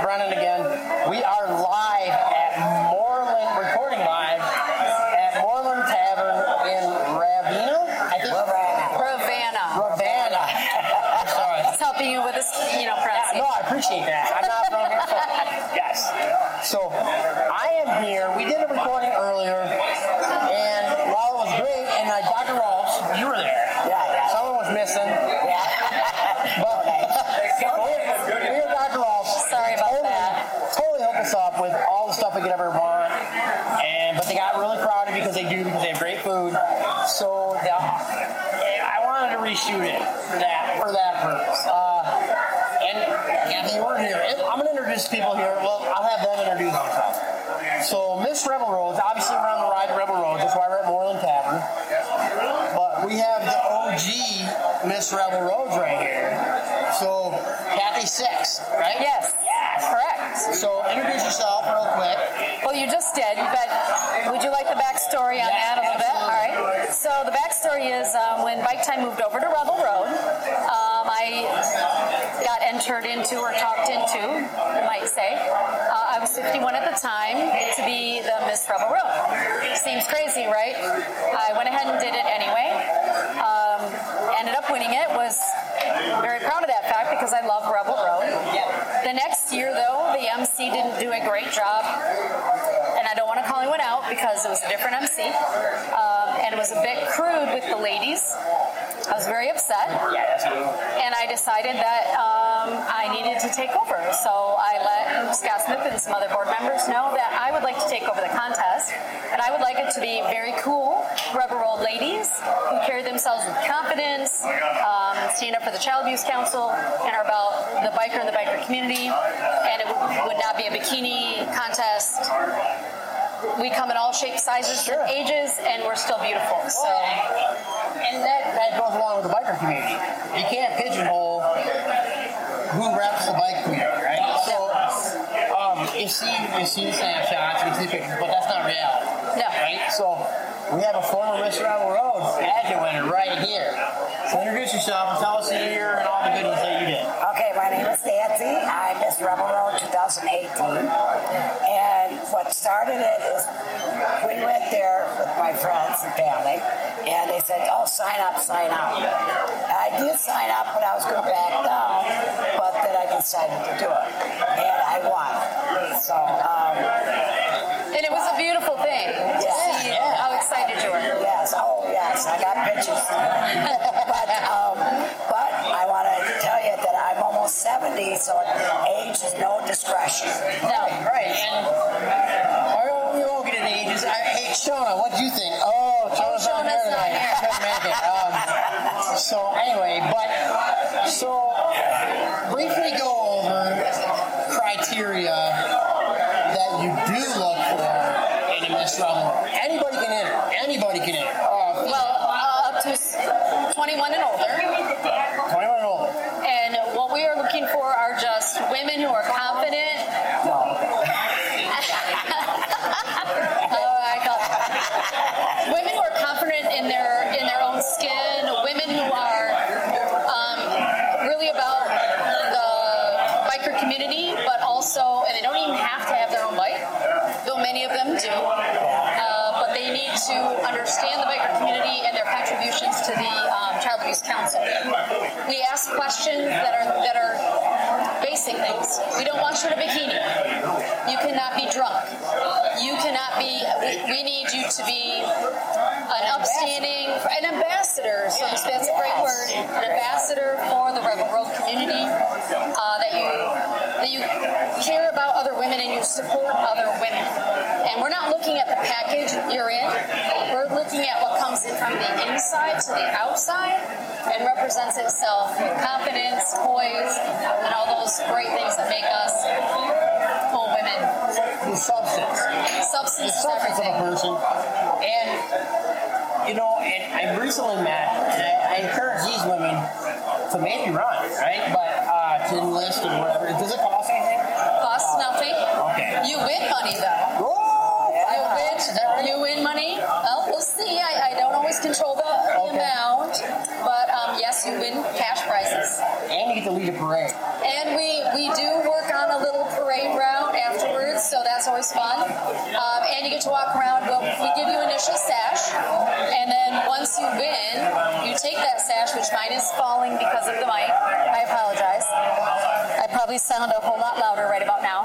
Brennan again. We are live at Moreland, recording live at Moreland Tavern in Ravenna. I think Ravenna. I'm sorry. It's helping you with this, pronunciation. No, I appreciate that. I'm not from here, so yes. So I am here. We did a recording earlier, and while it was great, and Dr. Rolfs, you were there. Yeah. Someone was missing. Yeah. But we're Dr. Rolfs. Sorry about that. Totally hooked us up with all the stuff we could ever want, but they got really crowded because they have great food. So I wanted to reshoot it for that purpose. And Kathy, you were here. I'm going to introduce people here. Well, I'll have them introduce themselves. So Miss Rebel Roads, obviously we're on the ride to Rebel Roads. That's why we're at Moreland Tavern. But we have the OG Miss Rebel Roads right here. So Kathy Six, right? Yes, correct. So introduce yourself real quick. Well, you just did, but would you like the backstory on that a little bit? All right. So the backstory is when Bike Time moved over to Rebel Road, I got entered into or talked into, you might say. I was 51 at the time to be the Miss Rebel Road. Seems crazy, right? I went ahead and did it anyway. Ended up winning it. Was very proud of that fact because I love Rebel Road. The next year, though, the MC didn't do a great job, and I don't want to call anyone out because it was a different MC, and it was a bit crude with the ladies. I was very upset, and I decided that I needed to take over. So I let Scott Smith and some other board members know that I would like to take over the contest, and I would like it to be very cool Rebel Road ladies who carry themselves with confidence, stand up for the Child Abuse Council, and are about the biker and the biker community, and it would not be a bikini contest. We come in all shapes, sizes, and ages, and we're still beautiful. So, and that goes along with the biker community. You can't pigeonhole who reps the bike community, right? So, you see the snapshots, you see the pictures, but that's not reality. No. Right? So, we have a former Miss Rebel Road pageant winner right here. So, introduce yourself and tell us the year and all the goodies that you did. Okay, my name is Nancy. I'm Miss Rebel Road 2018. And what started it is we went there with my friends and family, and they said, oh, sign up. I did sign up, but I was going to back down, but then I decided to do it. And I won. So, and it was a beautiful thing to see how excited you were. Yes, I got pictures. But I want to tell you that I'm almost 70, so age is no discretion. No. Right, and we won't get into ages. Hey, Shona, what do you think? Oh, Shona's not here tonight. Couldn't make it. So anyway, so briefly go over criteria that you do look for in a Miss Rebel. Anybody can enter. Up to 21 and older. 21 and older. And what we are looking for are just women who are confident. Women who are confident in their own skin. Women who are really about the biker community, but also, and they don't even have to have their own bike, though many of them do. But they need to understand the biker community and their contributions to the Child Abuse Council. We ask questions that are basic things. We don't want you in a bikini. You cannot be drunk. You cannot be. We need you to be an ambassador. So that's a great word. An ambassador for the Rebel Road community. That you care about other women and you support other women. And we're not looking at the package you're in. We're looking at what comes in from the inside to the outside and represents itself with confidence, poise, and all those great things that make us whole women. The substance. Substance The substance of a person. And, I recently met, and I encourage these women to maybe run, right? But to enlist or whatever. Does it cost anything? Costs nothing. Okay. You win money, though. You win money. Well, we'll see. I don't always control the amount, but yes, you win cash prizes. And you get to lead a parade. And we do work on a little parade was fun. And you get to walk around. Well, we give you initial sash, and then once you win, you take that sash, which mine is falling because of the mic. I apologize. I probably sound a whole lot louder right about now.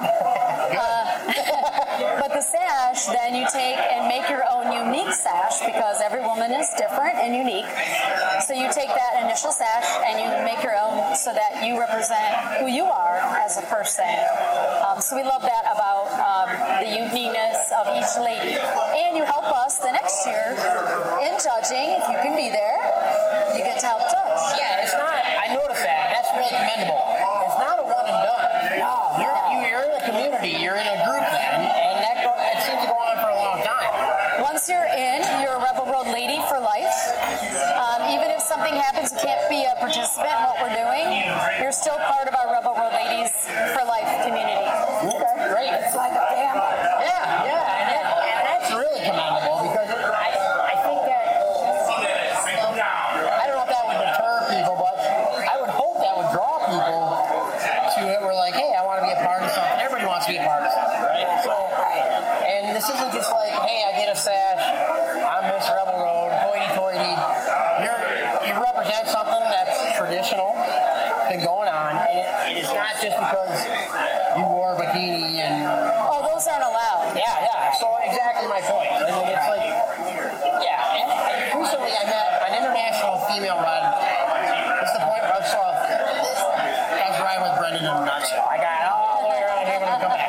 But the sash, then you take and make your own unique sash because every woman is different and unique. So you take that initial sash and you make your own so that you represent who you are as a person. So we love that about the uniqueness of each lady. And you help us the next year in judging. If you can be there, you get to help judge. Yeah, it's not, I noticed that. That's really commendable. It's not a one and done. No. You're in a community. You're in a group then. And that seems to go on for a long time. Once you're in, you're a Rebel Road lady for life. Even if something happens, you can't be a participant in what we're doing. You're still part of our Rebel Road Ladies for Life community. Okay, great. It's like a family. Yeah, and that's really commendable because I think that, I don't know if that would deter people, but I would hope that would draw people to it. We're like, hey, I want to be a part of something. Everybody wants to be a part of something, right? And this isn't just like, hey, I get a sash, I'm Miss Rebel Road, hoity-toity. You represent something that's traditional, been going on, and it's not just because you wore a bikini and... Oh, those aren't allowed. Yeah, so exactly my point. I mean, it's like, yeah, and recently I met an international female rider. It's the point where I was riding with Brendan in a nutshell. I got all the way around here when I come back.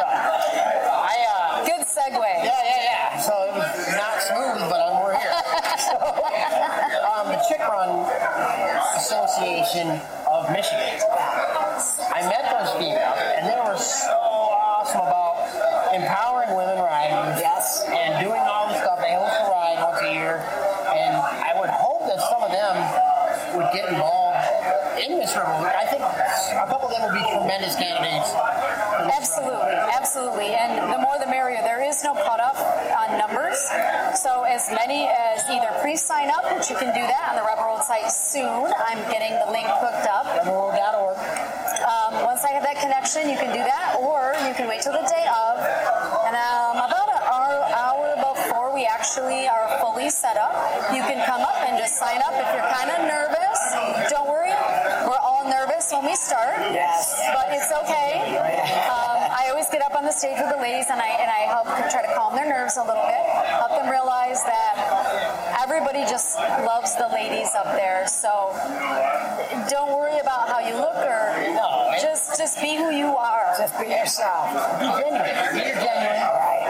So, Good segue. yeah. So it was not smooth, but we're here. So, the Chick Run Association of Michigan. I met those females, and they were so awesome about empowering women riders. Yes. And doing all the stuff. They host a ride once a year, and I would hope that some of them would get involved in Miss Rebel. I think a couple of them would be tremendous candidates. Absolutely. And the more the merrier. There is no cutoff on numbers. So as many as either pre-sign up, which you can do that on the Rebel Road site soon. I'm getting the link hooked up. RebelRoad.org. Once I have that connection, you can do that, or you can wait till the day of. And about an hour before we actually are fully set up, you can come up and just sign up. If you're kind of nervous, don't worry. We're all nervous when we start. Yes. But it's okay. I always get up on the stage with the ladies and I help try to calm their nerves a little bit, help them realize that everybody just loves the ladies up there. So don't worry about how you look or just be who you are. Just be yourself. Be genuine. Be genuine. Right.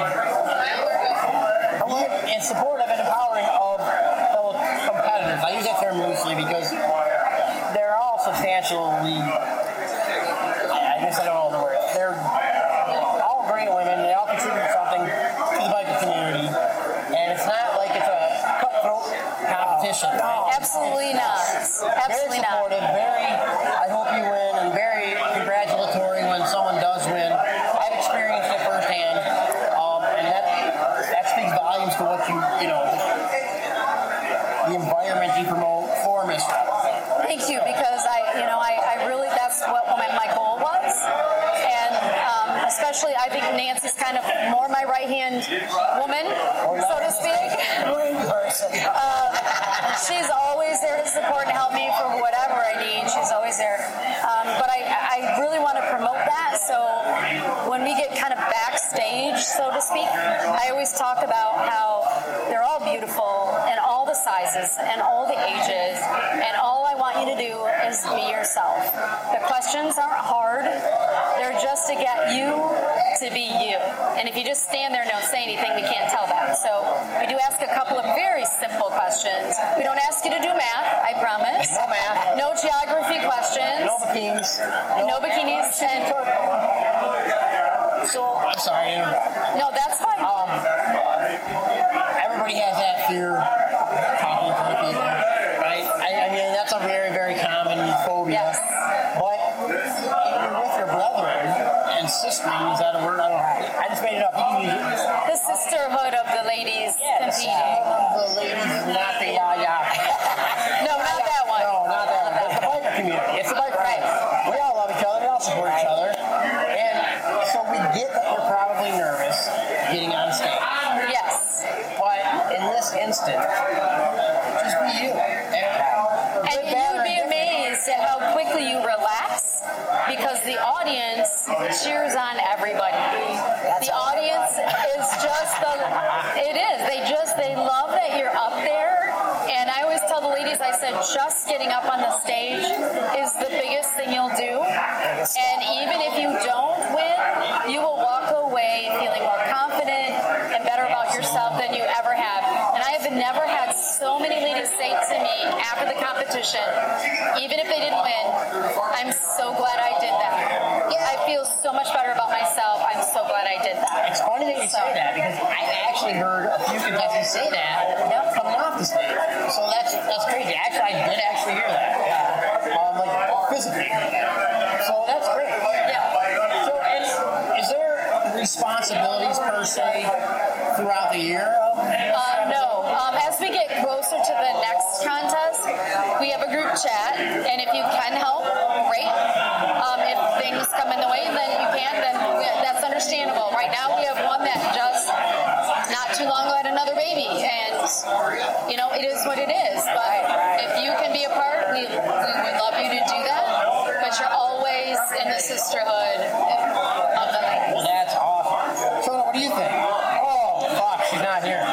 And supportive and empowering of fellow competitors. I use that term loosely because they're all substantially, I guess I don't know the word. They're all great women. They all contribute something to the biking community. And it's not like it's a cutthroat competition. No. Absolutely not. Absolutely very supportive, very, I hope you win, and very congratulatory when someone does win. I've experienced it firsthand, and that speaks volumes to what the environment you promote for Miss Rebel. Thank you, because I really, that's what my goal was. And especially, I think Nancy's kind of more my right-hand woman, so to speak. She's always there to support and help me for whatever I need. She's always there. But I really want to promote that. So when we get kind of backstage, so to speak, I always talk about how they're all beautiful and all the sizes and all the ages. And all I want you to do is be yourself. The questions aren't hard. They're just to get you to be you. And if you just stand there and don't say anything, we can't tell that. So we do ask a couple of very simple questions. We don't ask you to do math, I promise. No math. No geography questions. No bikinis. No bikinis. And so, I'm sorry. no, that's fine. Everybody has that fear of talking to other people, right? I mean, that's a very, very common phobia. Yes. But even with your brethren and sistering, is that a word? I just made it up. You can use it. The sisterhood of the ladies competing. The ladies, not the yaya. No, not that one. No, not that one. It's the biker community. It's the biker community. We all love each other. We all support each other. And so we get that you're proud of incredibly nervous getting on stage. Yes. But in this instance, just be you. And you would be amazed at how quickly you relax because the audience cheers on everybody. The audience is just they love that you're up there. And I always tell the ladies, I said, just getting up on the stage is the biggest thing you'll do. And even if you don't win, you will walk away feeling more confident and better about yourself than you ever have. And I have never had so many ladies say to me after the competition, even if they didn't win, I'm so glad I did that. I feel so much better about myself. I'm so glad I did that. It's funny that you say that because I actually heard a few contestants say that coming off the stage. So that's crazy. Actually, I did actually hear that. Like physically. So that's great. Yeah. So, and is there responsibilities per se throughout the year? No. As we get closer to the next contest, we have a group chat, and if you can help, great. If things come in the way, then you can, then that's understandable. Right now, we have one that just not too long ago had another baby, and it is what it is. But if you can be a part, we would love you to do that. But you're always in the sisterhood of the ladies. Well, that's awesome. So, what do you think? Oh, fuck, she's not here.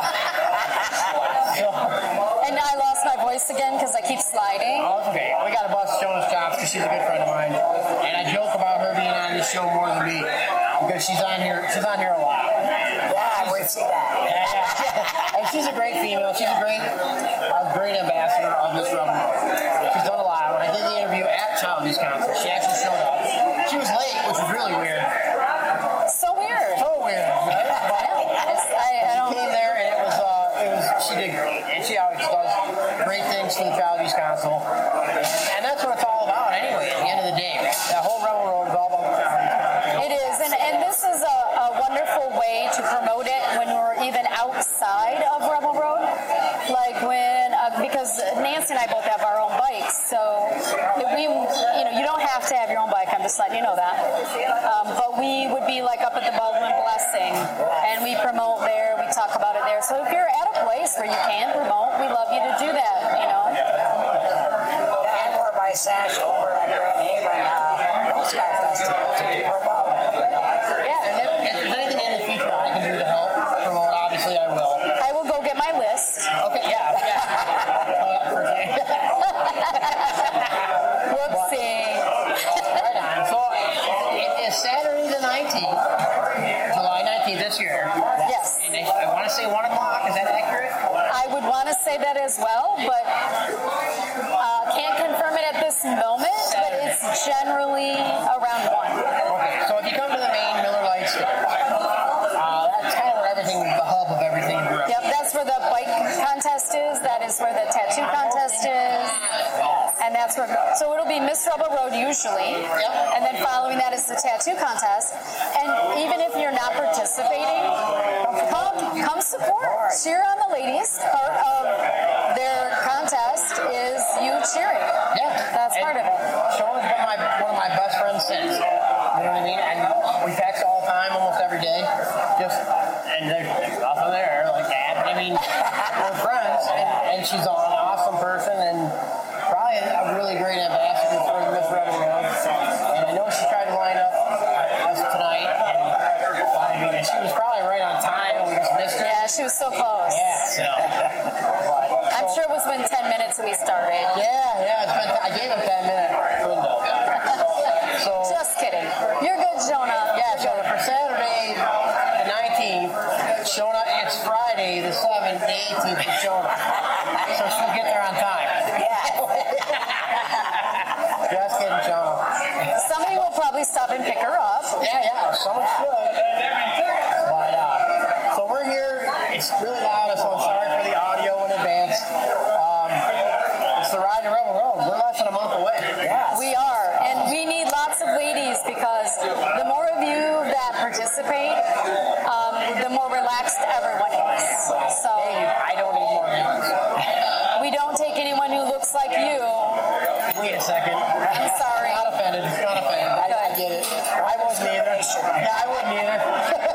And I lost my voice again because I keep sliding. Oh, it's okay. We got to bust Jonah's chops because she's a good friend of mine, and I joke about her being on this show more than me because she's on here a lot. Yeah, we see that. Yeah. And she's a great female. She's a great ambassador of Miss Rebel. She's done a lot. When I did the interview at Child Abuse Council, she actually showed up. She was late, which was really weird. So weird. So weird. Right? But I don't. she came there, and it was she did great, and she always does great things for the Child Abuse Council, and that's what it's all about anyway. At the end of the day, that whole Rebel Road is all about the Child Abuse Council. It is, and this is a wonderful way to promote it when we're even outside of Rebel Road, like when because Nancy and I both have our own bikes, so you don't have to have your own bike. I'm just letting you know that. But we would be like up at the Baldwin Blessing, and we promote there. We talk about it there. So if you're at a place where you can promote, we love you to do that. I wore my sash over at Grand Haven Coast Guard Festival to promote. Yeah, and if there's anything in the future I can do to help promote, obviously I will. I will go get my list. Okay, yeah. Whoopsie. Right on. So it is Saturday the 19th, July 19th this year. Yes. And I want to say 1 o'clock. Is that accurate? I would want to say that as well, but can't confirm it at this moment, but it's generally around 1. Okay, so if you come to the main Miller Lite stage, that's kind of where the hub of everything is. Yep, that's where the bike contest is. That is where the tattoo contest is. And that's where, so it'll be Miss Rebel Road usually. Yep. And then following that is the tattoo contest. And even if you're not participating, come support. Cheer on the ladies. Part of their contest is you cheering. Yeah. That's part of it. Sean's been one of my best friends since. You know what I mean? And we text all the time, almost every day. And there's nothing there like that. I mean, we're friends, and she's an awesome person, and probably a really great ambassador for Miss Rebel Road. And I know she tried to line up us tonight, and she was probably right on time, and we just missed her. Yeah, she was so close. Yeah, so. I'm sure it was within 10 minutes that we started. Yeah, I gave him 10-minute window. So, Just kidding. You're good, Jonah. yeah, so for Saturday the 19th, Shona, it's Friday the 7th, the 18th for Shona. So she'll get there on time. Just kidding, Shona. Somebody will probably stop and pick her up. Yeah, someone should. But, so we're here. It's really loud, so I'm sorry for the audio in advance. It's the Ride to Rebel Road. We're less than a month away. Yes. We are. And we need lots of ladies because the more of you that participate, the more relaxed everyone is. So I don't need more names. we don't take anyone who looks like you. Wait a second. I'm sorry. Not offended. I get it. I wasn't either. Yeah, I wouldn't either.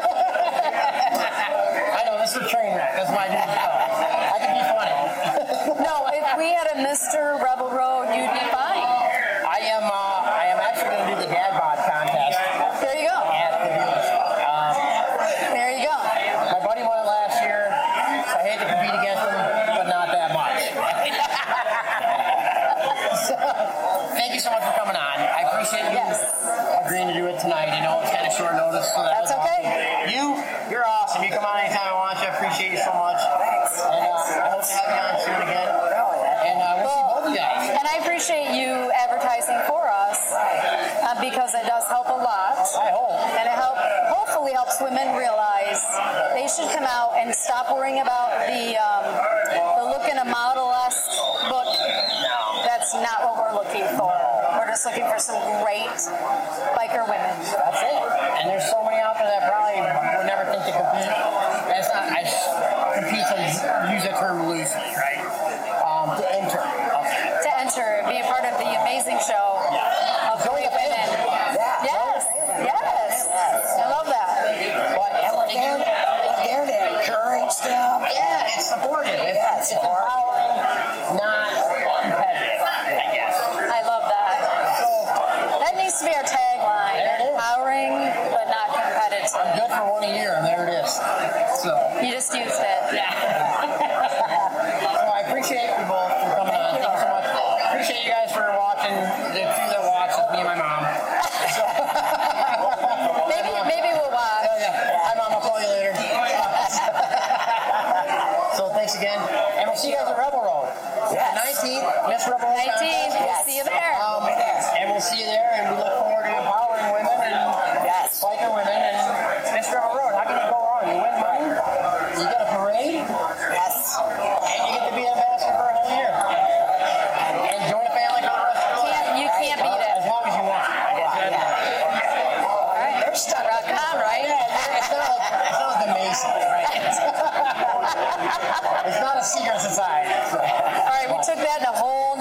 Mr. Rebel Road, you'd be fine. I am actually going to do the dad bod contest There you go. at the dealership. There you go. My buddy won it last year, so I hate to compete against him, but not that much. So, thank you so much for coming on. I appreciate you agreeing to do it tonight. I know it's kind of short notice, so That's okay. Awesome. You're awesome. You come on anytime I want you. I appreciate you so much. Thanks. And I hope to have you on soon again. And we'll see both of you guys. And I appreciate you advertising for us because it does help a lot. I hope. And it hopefully helps women realize they should come out and stop worrying about the look in a model-esque look. That's not what we're looking for. We're just looking for some great biker women. That's it. And there's so many out there that probably would never think to compete. That's not, compete, to use that term loosely, right? To enter. To enter, be a part of the amazing show of great women. Yes. I love that. But And we're there to encourage them. yeah, it's supportive. It's empowering, not competitive, I guess. I love that. So, That needs to be our tagline. There it is. Empowering, but not competitive. I'm good for 1 year, and there it is. So, You just used it. so I appreciate you both for coming on. Thank you so much. Appreciate you guys for watching. The few that watch is me and my mom. Maybe we'll watch. Oh, yeah. Hi, Mom. I'll call you later. So thanks again. And we'll see you guys at Rebel Road. Yes. The 19th, Miss Rebel Road 19th, contest. we'll see you there. And we'll see you there, and we look forward to empowering women and biker women and Miss Rebel Road. How can you go wrong? You win money, you get a parade, Yes. and you get to be an ambassador for a whole year. And join a family for the rest of your life. You can't beat it. As long as you want. All right. They're stuck. Rock on, right? It's not like the Masons, right? It's not a secret society. All right, we took that in a whole